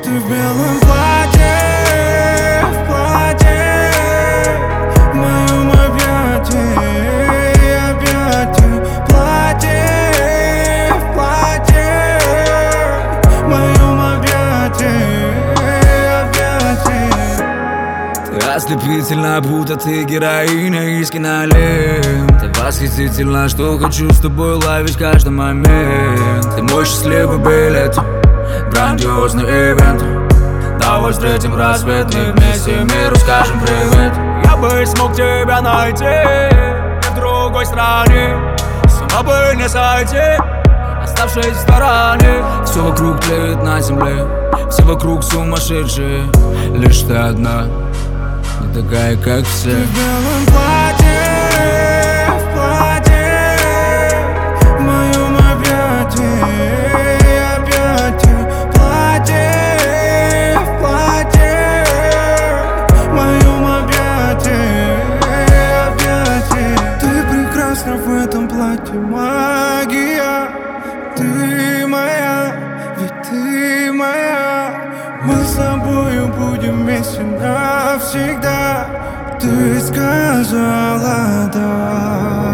Ты в белом платье, в моем объятии, платье, в моем объятии. Ты ослепительна, будто ты героиня из кинолент. Ты восхитительна, что хочу с тобой ловить каждый момент. Ты мой счастливый билет, грандиозный ивент. Давай встретим рассвет, мы вместе миру скажем привет. Я бы смог тебя найти в другой стране, сама бы не сойти, оставшись в стороне. Все вокруг тлеет на земле, все вокруг сумасшедшие. Лишь ты одна, не такая, как все. Ты в белом платье, в моем объятии, платье, в моем объятии. Ты прекрасна в этом платье, магия. Ты моя, ведь ты моя. Мы с тобою будем вместе навсегда. Ты сказала да.